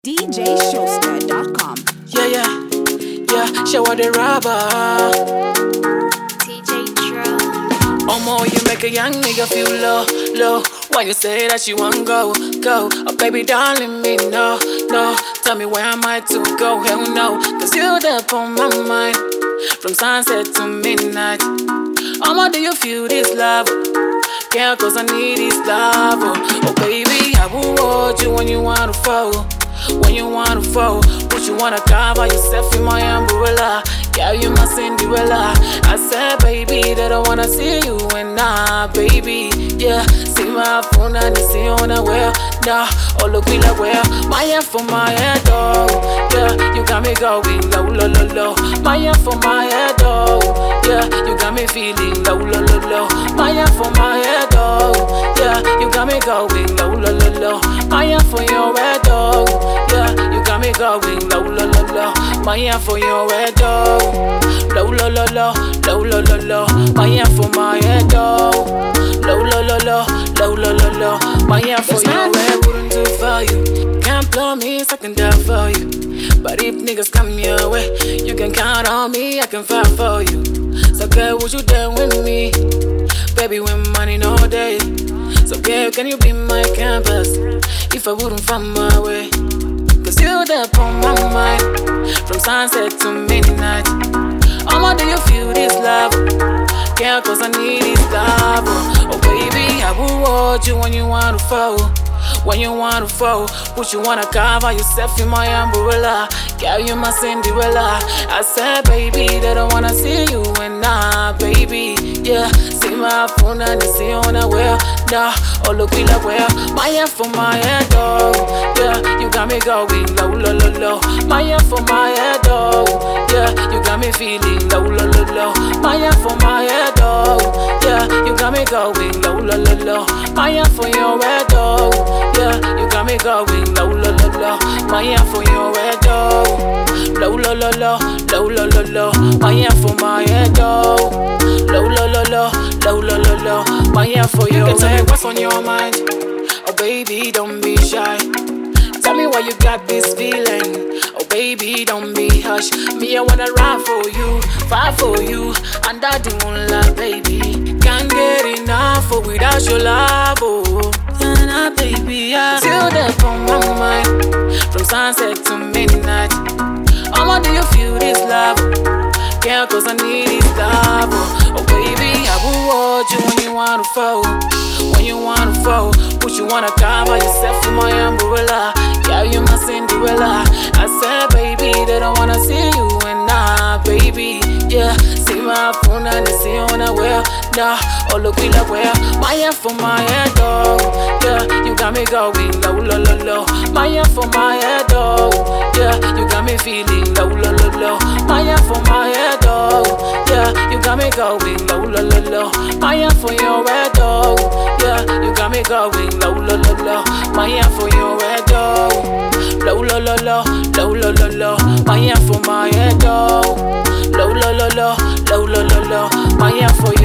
DJShowster.com. Yeah, show her the rubber. TJ Drum. Omo, you make a young nigga feel low. When you say that you want go. Oh, baby, darling, me, no. Tell me where am I to go? Hell no, cause you're there on my mind. From sunset to midnight. Omo, do you feel this love? Yeah, cause I need this love. Oh, baby, I will hold you when you wanna fall. When you wanna fall, but you wanna cover yourself in my umbrella. Yeah, you my Cinderella. I said, baby, that I wanna see you and baby. Yeah, see my phone and see on a well. Nah, oh look we like well. My hand for my head, oh. Yeah, you got me going low. My hand for my head, oh. Yeah, you got me feeling low. My hand for my head, oh. Yeah, you got me going low. My hand for your head, oh. Yeah, you got me going low. My hand for your head, oh. Low. My hand for my head, oh. Low. My hand for your head wouldn't do for you. Can't blow me, so I can die for you. But if niggas come your way, you can count on me, I can fight for you. So girl, would you dance with me? Baby, when money no day. So girl, can you be my campus? If I wouldn't find my way. Cause you're there on my mind. From sunset to midnight. Omo, do you feel this love? Yeah, cause I need this love. Oh baby, I will hold you when you wanna fall. When you wanna fall, but you wanna cover yourself in my umbrella. Girl, you my Cinderella. I said, baby, that I wanna see you and baby. Yeah, see my phone and see on a well. Nah, oh look we like well. My hand for my head, oh. Yeah, you got me going low. My hand for my head, oh. Yeah, you got me feeling low. My hand for my head, oh. Yeah, you got me going low. My hand for your head, oh. Yeah, you got me going low. My hand for your head, oh. Low. My hand for my head, oh. Low. My hand for your head. You can tell me what's on your mind. Oh baby, don't be shy. Tell me why you got this feeling. Oh baby, don't be hush. Me, I wanna ride for you, fight for you. And I do love, baby. Can't get enough without your love, oh. Yeah, baby, yeah. Till there on my mind. From sunset to midnight. Omo, do you feel this love? Yeah, cause I need this love. Oh baby, I will hold you when you wanna fall. When you wanna fall, but you wanna cover yourself in my umbrella. Yeah, you my Cinderella. I said, baby, that I wanna see you and baby. Yeah, see my phone and see on a well. Nah, oh look we like well. My hand for my head, oh. Yeah, you got me going low. My hand for my head, oh. Yeah, you got me feeling low. My hand for my head, oh. Yeah, you got me going low. My hand for your head, oh. Yeah, you got me going low. My hand for your head, oh. Low. My hand for my head, oh. Low. My hand for